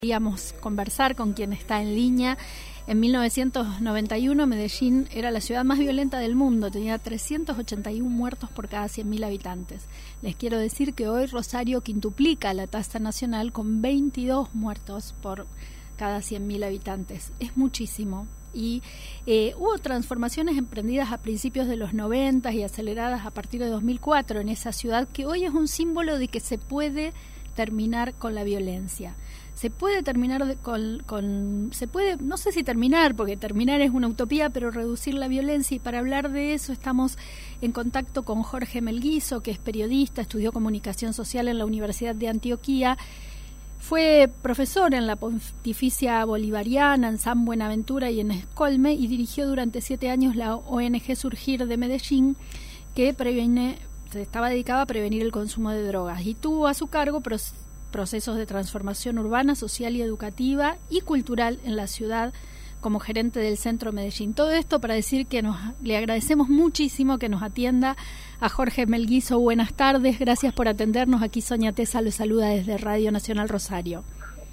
Queríamos conversar con quien está en línea. En 1991 Medellín era la ciudad más violenta del mundo, tenía 381 muertos por cada 100.000 habitantes. Les quiero decir que hoy Rosario quintuplica la tasa nacional con 22 muertos por cada 100.000 habitantes. Es muchísimo. Y hubo transformaciones emprendidas a principios de los 90 y aceleradas a partir de 2004 en esa ciudad, que hoy es un símbolo de que se puede terminar con la violencia. Se puede terminar se puede, no sé si terminar, porque terminar es una utopía, pero reducir la violencia. Y para hablar de eso estamos en contacto con Jorge Melguizo, que es periodista, estudió comunicación social en la Universidad de Antioquia, fue profesor en la Pontificia Bolivariana, en San Buenaventura y en Escolme, y dirigió durante 7 años la ONG Surgir de Medellín, que estaba dedicada a prevenir el consumo de drogas, y tuvo a su cargo procesos de transformación urbana, social y educativa y cultural en la ciudad como gerente del Centro Medellín. Todo esto para decir que le agradecemos muchísimo que nos atienda a Jorge Melguizo. Buenas tardes, gracias por atendernos. Aquí Sonia Tesa lo saluda desde Radio Nacional Rosario.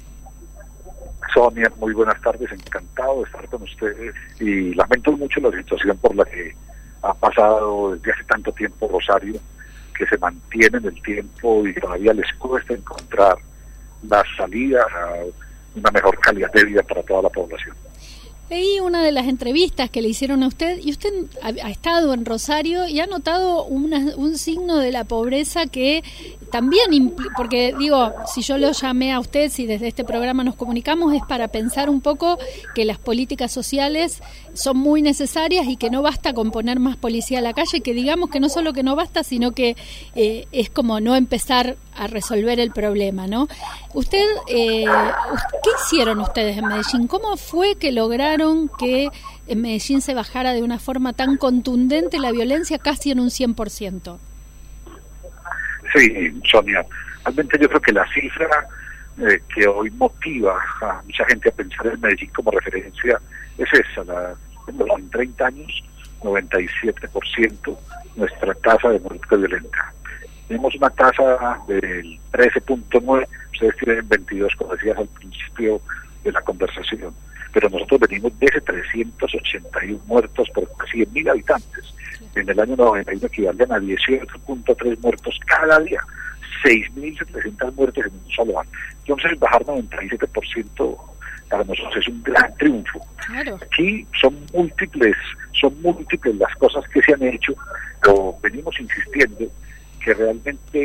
Sonia, muy buenas tardes, encantado de estar con ustedes y lamento mucho la situación por la que ha pasado desde hace tanto tiempo Rosario, que se mantiene en el tiempo y todavía les cuesta encontrar las salidas a una mejor calidad de vida para toda la población. Leí una de las entrevistas que le hicieron a usted, y usted ha estado en Rosario y ha notado un signo de la pobreza que también, porque digo, si yo lo llamé a usted, si desde este programa nos comunicamos, es para pensar un poco que las políticas sociales son muy necesarias y que no basta con poner más policía a la calle, que digamos que no solo que no basta, sino que es como no empezar a resolver el problema, ¿no? ¿Qué hicieron ustedes en Medellín? ¿Cómo fue que lograron que en Medellín se bajara de una forma tan contundente la violencia casi en un 100%? Sí, Sonia, realmente yo creo que la cifra que hoy motiva a mucha gente a pensar en Medellín como referencia es esa, en 30 años, 97% nuestra tasa de muerte violenta. Tenemos una tasa del 13.9, ustedes tienen 22, como decías al principio de la conversación, pero nosotros venimos de ese 381 muertos por 100.000 habitantes. En el año 91 equivalían a 18.3 muertos cada día, 6.700 muertes en un solo año. Entonces bajar 97% para nosotros es un gran triunfo. Claro. Aquí son múltiples las cosas que se han hecho, pero venimos insistiendo que realmente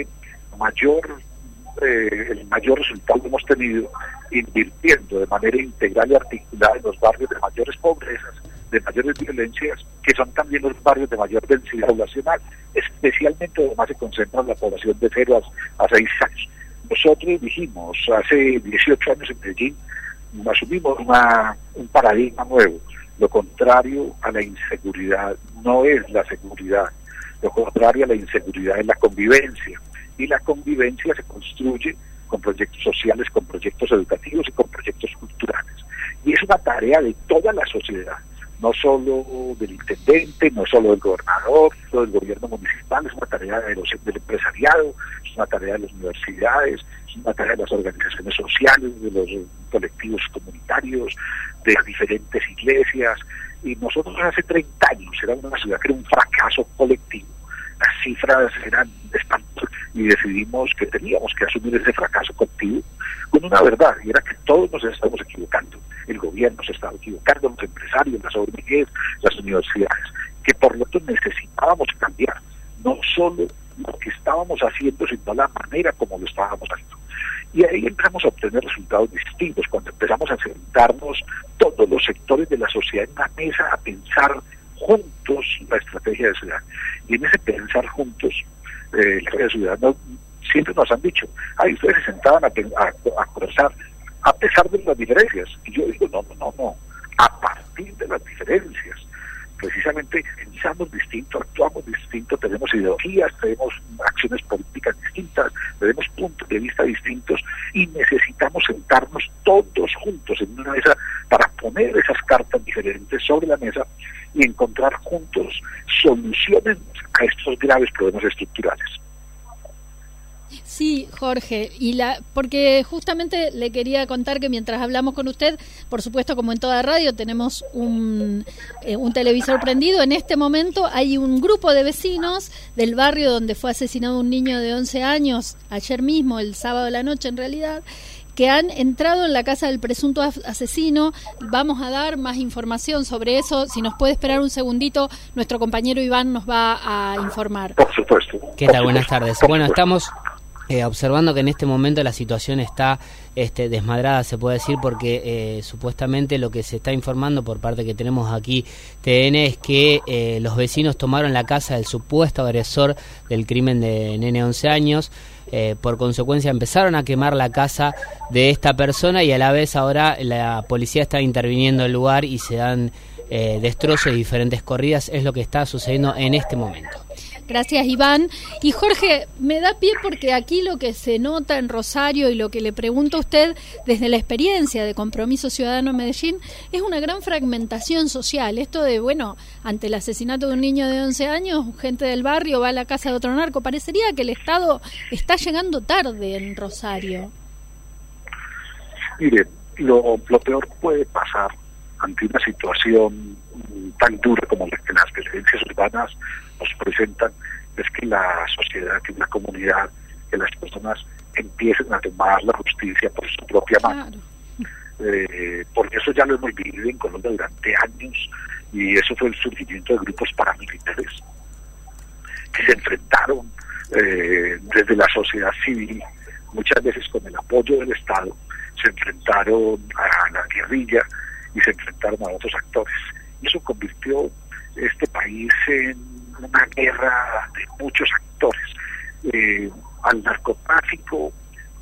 el mayor resultado lo hemos tenido invirtiendo de manera integral y articulada en los barrios de mayores pobrezas, de mayores violencias, que son también los barrios de mayor densidad poblacional, especialmente donde más se concentra la población de 0 a 6 años. Nosotros dijimos hace 18 años en Medellín, asumimos un paradigma nuevo. Lo contrario a la inseguridad no es la seguridad, lo contrario a la inseguridad es la convivencia, y la convivencia se construye con proyectos sociales, con proyectos educativos y con proyectos culturales. Y es una tarea de toda la sociedad, no solo del intendente, no solo del gobernador, no del gobierno municipal, es una tarea del empresariado, es una tarea de las universidades, es una tarea de las organizaciones sociales, de los colectivos comunitarios, de las diferentes iglesias. Y nosotros hace 30 años éramos una ciudad que era un fracaso colectivo. Las cifras eran espantosas y decidimos que teníamos que asumir ese fracaso colectivo con una verdad, y era que todos nos estábamos equivocando. El gobierno se estaba equivocando, los empresarios, las ONGs, las universidades, que por lo tanto necesitábamos cambiar, no solo lo que estábamos haciendo, sino la manera como lo estábamos haciendo. Y ahí empezamos a obtener resultados distintos, cuando empezamos a sentarnos todos los sectores de la sociedad en una mesa a pensar juntos la estrategia de ciudad. Y en ese pensar juntos la estrategia de ciudad, siempre nos han dicho, ustedes se sentaban a conversar a pesar de las diferencias. Y yo digo, no, a partir de las diferencias. Precisamente pensamos distinto, actuamos distinto, tenemos ideologías, tenemos acciones políticas distintas, tenemos puntos de vista distintos, y necesitamos sentarnos todos juntos en una mesa para poner esas cartas diferentes sobre la mesa y encontrar juntos soluciones a estos graves problemas estructurales. Sí, Jorge, porque justamente le quería contar que mientras hablamos con usted, por supuesto, como en toda radio, tenemos un televisor prendido. En este momento hay un grupo de vecinos del barrio donde fue asesinado un niño de 11 años, ayer mismo, el sábado de la noche en realidad, que han entrado en la casa del presunto asesino. Vamos a dar más información sobre eso. Si nos puede esperar un segundito, nuestro compañero Iván nos va a informar. Por supuesto. ¿Qué tal? Buenas tardes. Bueno, estamos observando que en este momento la situación está desmadrada, se puede decir, porque supuestamente lo que se está informando por parte que tenemos aquí TN es que los vecinos tomaron la casa del supuesto agresor del crimen de nene 11 años. Por consecuencia empezaron a quemar la casa de esta persona y a la vez ahora la policía está interviniendo en el lugar y se dan destrozos y diferentes corridas. Es lo que está sucediendo en este momento. Gracias, Iván. Y Jorge, me da pie porque aquí lo que se nota en Rosario y lo que le pregunto a usted desde la experiencia de Compromiso Ciudadano en Medellín es una gran fragmentación social. Esto de, bueno, ante el asesinato de un niño de 11 años, gente del barrio va a la casa de otro narco. Parecería que el Estado está llegando tarde en Rosario. Mire, lo peor puede pasar ante una situación tan dura como la que las violencias urbanas nos presentan, es que la sociedad, que la comunidad, que las personas empiecen a tomar la justicia por su propia mano. Porque eso ya lo hemos vivido en Colombia durante años, y eso fue el surgimiento de grupos paramilitares que se enfrentaron desde la sociedad civil, muchas veces con el apoyo del Estado, se enfrentaron a la guerrilla y se enfrentaron a otros actores. Y eso convirtió este país en una guerra de muchos actores. Al narcotráfico,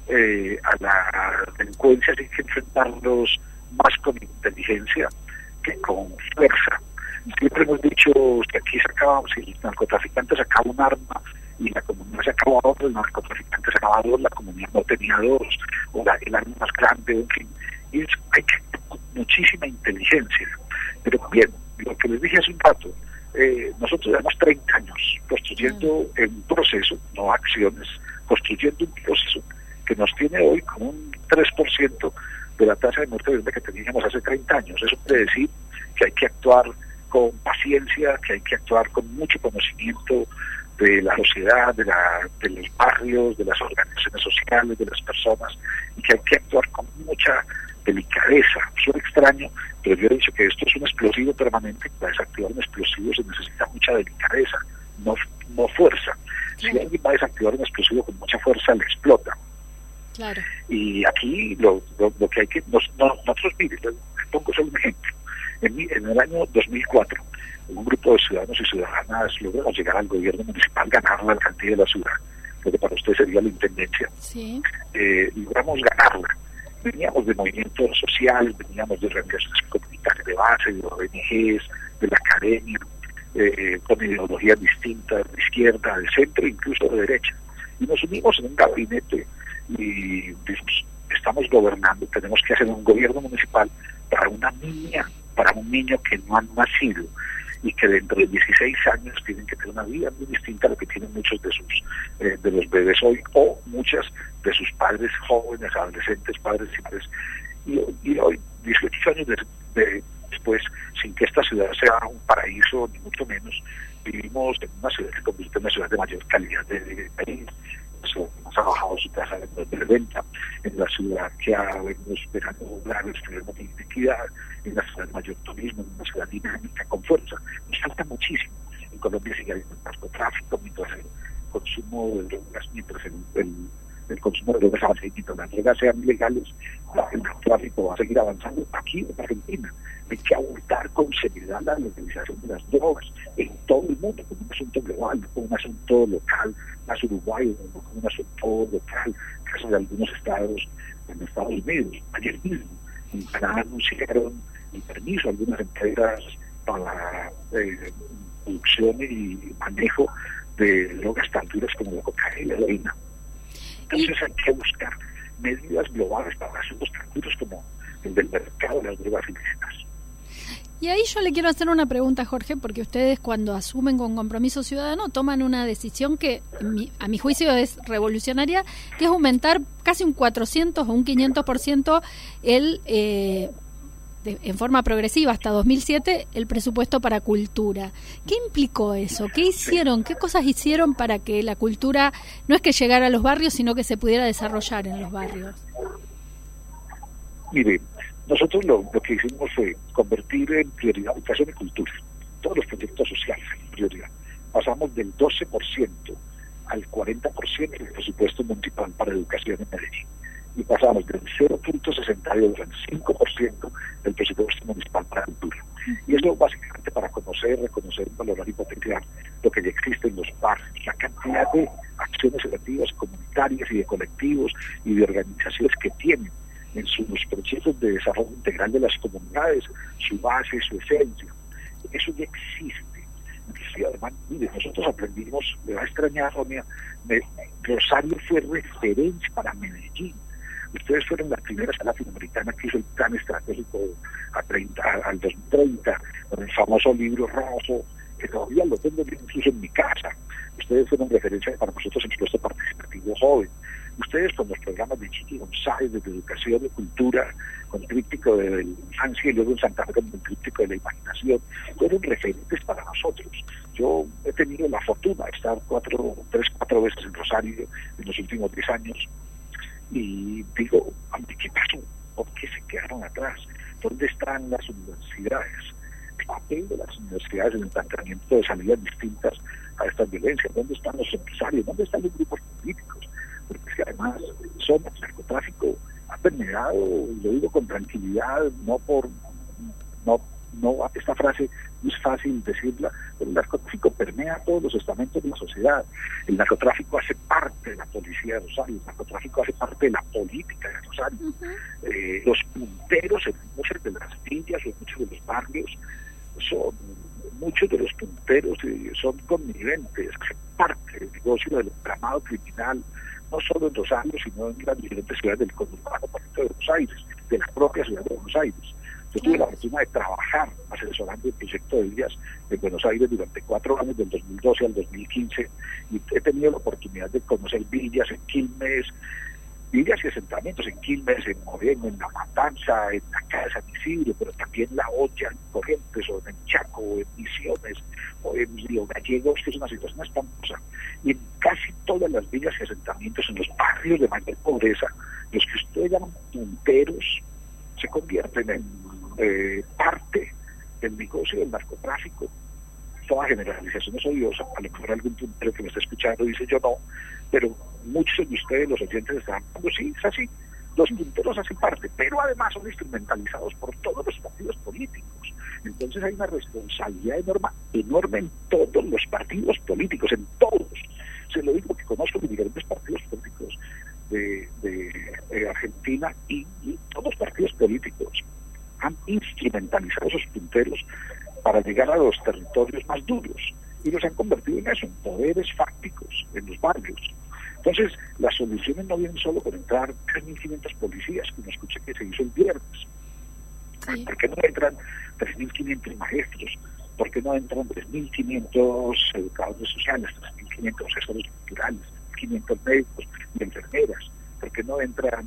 a la delincuencia hay que enfrentarlos más con inteligencia que con fuerza. Siempre hemos dicho que aquí si el narcotraficante sacaba un arma y la comunidad sacaba otro, el narcotraficante sacaba dos, la comunidad no tenía dos, o el arma más grande, en fin. Y hay muchísima inteligencia. Pero bien, lo que les dije hace un rato, nosotros llevamos 30 años construyendo un proceso, no acciones, construyendo un proceso que nos tiene hoy con un 3% de la tasa de muerte violenta que teníamos hace 30 años. Eso quiere decir que hay que actuar con paciencia, que hay que actuar con mucho conocimiento de la sociedad, de los barrios, de las organizaciones sociales, de las personas, y que hay que actuar con mucha delicadeza. Suena extraño, pero yo he dicho que esto es un explosivo permanente. Para desactivar un explosivo se necesita mucha delicadeza, no fuerza. Si alguien va a desactivar un explosivo con mucha fuerza, le explota. Claro. Y aquí lo que hay que... Nosotros, mire, les pongo solo un ejemplo. En el año 2004, un grupo de ciudadanos y ciudadanas logramos llegar al gobierno municipal, ganar la alcaldía de la ciudad, lo que para usted sería la intendencia. Sí. Logramos ganarla. Veníamos de movimientos sociales, veníamos de organizaciones comunitarias de base, de ONGs, de la academia, con ideologías distintas, de izquierda, de centro, incluso de derecha. Y nos unimos en un gabinete y dijimos, estamos gobernando, tenemos que hacer un gobierno municipal para una niña, para un niño que no han nacido y que dentro de 16 años tienen que tener una vida muy distinta a lo que tienen muchos de los bebés hoy, o muchas de sus padres jóvenes, adolescentes, padres y madres. Y hoy, 18 años después, sin que esta ciudad sea un paraíso, ni mucho menos, vivimos en una ciudad que se convierte en una ciudad de mayor calidad de país. Ha bajado su tasa de venta, en la ciudad que ha venido superando graves problemas de inequidad, en la ciudad de mayor turismo, en una ciudad dinámica, con fuerza. Nos falta muchísimo. En Colombia sigue habiendo narcotráfico, mientras el consumo de drogas, el consumo de drogas avance, mientras las drogas sean legales, el narcotráfico va a seguir avanzando. Aquí en Argentina hay que abordar con seriedad la legalización de las drogas en todo el mundo, como un asunto global, no como un asunto local, más uruguayo, no como un asunto local, caso de algunos estados en Estados Unidos. Ayer mismo en Canadá anunciaron el permiso a algunas empresas para producción y manejo de drogas tan duras como la cocaína y la heroína. Entonces hay que buscar medidas globales para asuntos tan duros como el del mercado de las drogas ilícitas. Y ahí yo le quiero hacer una pregunta, Jorge, porque ustedes cuando asumen con Compromiso Ciudadano toman una decisión que a mi juicio es revolucionaria, que es aumentar casi un 400 o un 500% en forma progresiva hasta 2007 el presupuesto para cultura. ¿Qué implicó eso? ¿Qué hicieron? ¿Qué cosas hicieron para que la cultura no es que llegara a los barrios, sino que se pudiera desarrollar en los barrios? Mire, nosotros lo que hicimos fue convertir en prioridad educación y cultura, todos los proyectos sociales en prioridad. Pasamos del 12% al 40% del presupuesto municipal para educación en Medellín. Y pasamos del 0.62 al 5% del presupuesto municipal para cultura. Y eso básicamente para reconocer, valorar y potenciar lo que ya existe en los barrios, la cantidad de acciones educativas, comunitarias y de colectivos y de organizaciones que tienen en sus procesos de desarrollo integral de las comunidades, su base, su esencia. Eso ya existe. Y además, mire, nosotros aprendimos, me va a extrañar, Ronia, Rosario fue referencia para Medellín. Ustedes fueron la primera ciudad latinoamericana que hizo el plan estratégico al 2030, con el famoso libro rojo, que todavía lo tengo incluso en mi casa. Ustedes fueron referencia para nosotros en el puesto participativo joven. Ustedes con los programas de Chiqui González, de educación y cultura, con el tríptico de la infancia y luego en Santa Fe con el tríptico de la imaginación, fueron referentes para nosotros. Yo he tenido la fortuna de estar 4 veces en Rosario en los últimos 10 años y digo, ¿qué pasó? ¿Por qué se quedaron atrás? ¿Dónde están las universidades? El papel de las universidades en el planteamiento de salidas distintas a estas violencias. ¿Dónde están los empresarios? ¿Dónde están los grupos políticos? Porque es que además el narcotráfico ha permeado, y lo digo con tranquilidad, esta frase no es fácil decirla, pero el narcotráfico permea todos los estamentos de la sociedad. El narcotráfico hace parte de la policía de Rosario, el narcotráfico hace parte de la política de Rosario. Los punteros en muchas de las villas o en muchos de los barrios muchos de los punteros son conniventes, hacen parte del negocio del entramado criminal, no solo en Rosario, sino en las diferentes ciudades del conurbano de Buenos Aires, de la propia ciudad de Buenos Aires. Yo tuve la fortuna de trabajar asesorando el proyecto de villas de Buenos Aires durante 4 años, del 2012 al 2015, y he tenido la oportunidad de conocer villas en Quilmes, villas y asentamientos en Quilmes, en Moreno, en La Matanza, en la Casa de San Isidro, pero también La Olla, en Corrientes, o en Chaco, o en Misiones, o en Río Gallegos, que es una situación espantosa. Y en casi todas las villas y asentamientos, en los barrios de mayor pobreza, los que ustedes llaman punteros, se convierten en parte del negocio del narcotráfico. Toda generalización es odiosa, a lo mejor algún puntero que me está escuchando dice yo no, pero muchos de ustedes, los oyentes, están diciendo sí, es así, los punteros hacen parte, pero además son instrumentalizados por todos los partidos políticos. Entonces hay una responsabilidad enorme en todos los partidos políticos, en todos. Se lo digo que conozco los diferentes partidos políticos de Argentina y todos los partidos políticos han instrumentalizado esos punteros para llegar a los territorios más duros y los han convertido en eso, en poderes fácticos en los barrios. Entonces, las soluciones no vienen solo por entrar 3.500 policías, que me escuché que se hizo el viernes. Sí. ¿Por qué no entran 3.500 maestros? ¿Por qué no entran 3.500 educadores sociales, 3.500 asesores culturales, 3.500 médicos y enfermeras? ¿Por qué no entran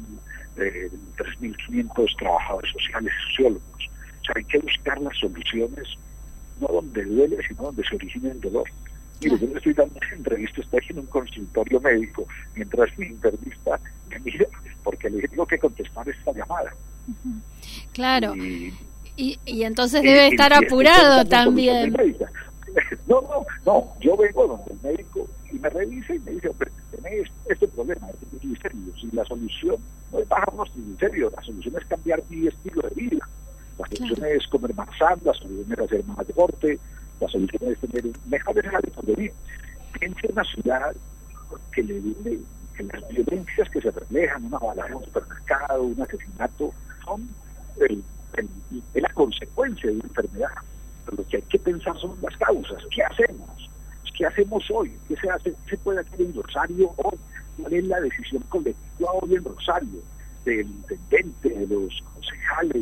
3.500 trabajadores sociales y sociólogos? O sea, hay que buscar las soluciones no donde duele, sino donde se origina el dolor. Mire, yo le estoy dando una entrevista, estoy en un consultorio médico, mientras mi internista me mira, porque le tengo que contestar esta llamada. Claro. Y entonces debe estar apurado también. No, yo vengo donde el médico y me revisa y me dice, tenés este problema, este triglicéridos, y la solución no es bajar los triglicéridos, la solución es cambiar mi estilo de vida. La solución es comer más sano, la solución es hacer más deporte, la solución es tener mejores hábitos de vida. Piense en una ciudad que le duele, que las violencias que se reflejan, una balada en un supermercado, un asesinato, son la consecuencia de una enfermedad. Pero lo que hay que pensar son las causas. ¿Qué hacemos? ¿Qué hacemos hoy? ¿Qué se hace? ¿Qué se puede hacer en Rosario hoy? ¿Cuál es la decisión colectiva hoy en Rosario? Del intendente, de los concejales,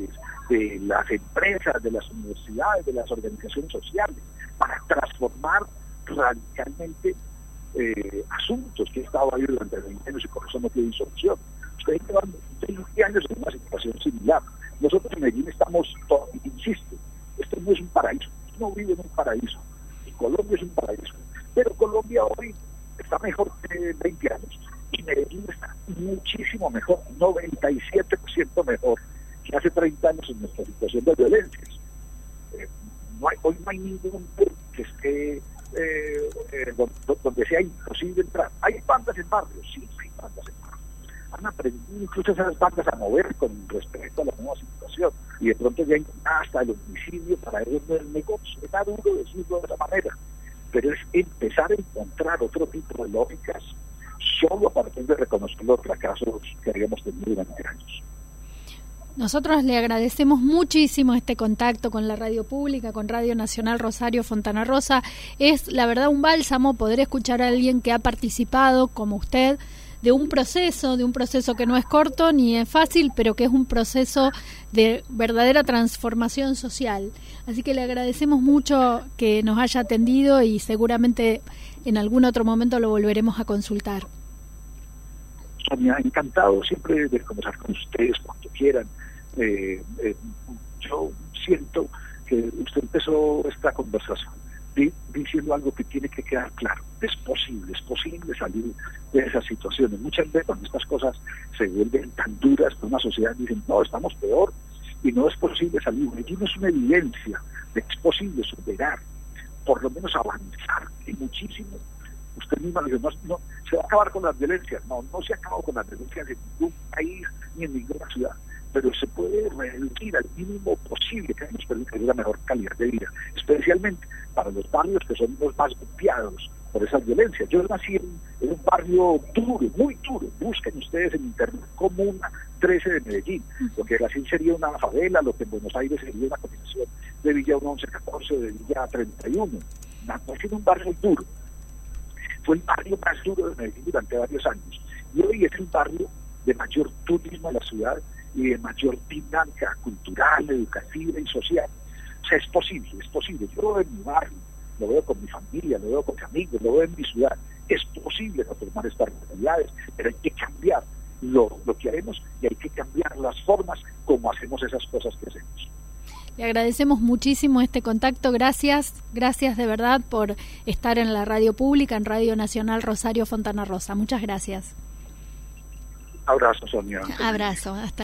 de las empresas, de las universidades, de las organizaciones sociales, para transformar radicalmente asuntos que han estado ahí durante 20 años y por eso no tienen solución. Ustedes llevan 20 años en una situación similar. Nosotros en Medellín estamos, insisto, esto no es un paraíso, no vive en un paraíso, y Colombia es un paraíso, pero Colombia hoy está mejor que 20 años, y Medellín está muchísimo mejor, 97% mejor que hace 30 años en nuestra situación de violencias. Hoy no hay ningún que esté donde sea imposible entrar. Hay bandas en barrios, sí, hay bandas en barrios. Han aprendido incluso esas bandas a mover con respecto a la nueva situación, y de pronto ya hay hasta el homicidio para ellos no es negocio. Está duro decirlo de esa manera, pero es empezar a encontrar otro tipo de lógicas solo a partir de reconocer los fracasos que habíamos tenido durante años. Nosotros le agradecemos muchísimo este contacto con la radio pública, con Radio Nacional Rosario Fontana Rosa. Es la verdad un bálsamo poder escuchar a alguien que ha participado, como usted, de un proceso que no es corto ni es fácil, pero que es un proceso de verdadera transformación social. Así que le agradecemos mucho que nos haya atendido y seguramente en algún otro momento lo volveremos a consultar. Me ha encantado siempre de conversar con ustedes cuando quieran. Yo siento que usted empezó esta conversación diciendo algo que tiene que quedar claro. Es posible salir de esas situaciones. Muchas veces cuando estas cosas se vuelven tan duras con una sociedad, dicen, no, estamos peor y no es posible salir. Allí no es una evidencia de que es posible superar, por lo menos avanzar y muchísimo. Usted misma dice, no, se va a acabar con las violencias. No se ha acabado con las violencias en ningún país ni en ninguna ciudad, pero se puede reducir al mínimo posible que nos permita una mejor calidad de vida, especialmente para los barrios que son los más golpeados por esas violencias. Yo nací en un barrio duro, muy duro. Busquen ustedes en internet Comuna 13 de Medellín, lo que así sería una favela, lo que en Buenos Aires sería una combinación de Villa 1114, de Villa 31. Nací en un barrio duro. Fue el barrio más duro de Medellín durante varios años, y hoy es el barrio de mayor turismo en la ciudad y de mayor dinámica cultural, educativa y social. O sea, es posible. Yo lo veo en mi barrio, lo veo con mi familia, lo veo con mis amigos, lo veo en mi ciudad. Es posible transformar estas realidades, pero hay que cambiar lo que haremos y hay que cambiar las formas como hacemos esas cosas que hacemos. Le agradecemos muchísimo este contacto, gracias de verdad por estar en la radio pública, en Radio Nacional Rosario Fontana Rosa. Muchas gracias. Abrazo, Sonia. Abrazo, hasta